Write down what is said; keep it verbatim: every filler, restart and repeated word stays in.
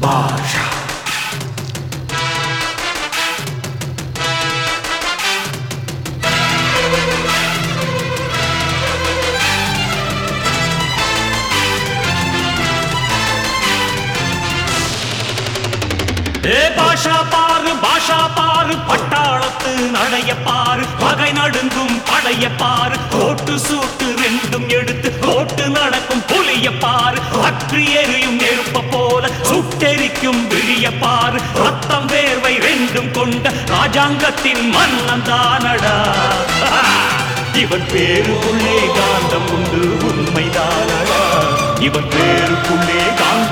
பாஷா ஏ பாஷா பாரு பாஷா பாரு பட்டாளத்து நடைய பாரு பகை நடுங்கும் படைய பாரு கோட்டு சூட்டு ரெண்டும் எடுத்து கோட்டு நடக்கும் புலிய பாரு அற்றி எரியும் நெருப்ப போல சுட்டெரிக்கும் விழிய பாரு ரத்தம் வேர்வை ரெண்டும் கொண்ட ராஜாங்கத்தின் மன்னன் தானடா இவன் பேருக்குள்ளே காந்தம் உண்டு உண்மைதானடா இவன் பேருக்குள்ளே காந்தம்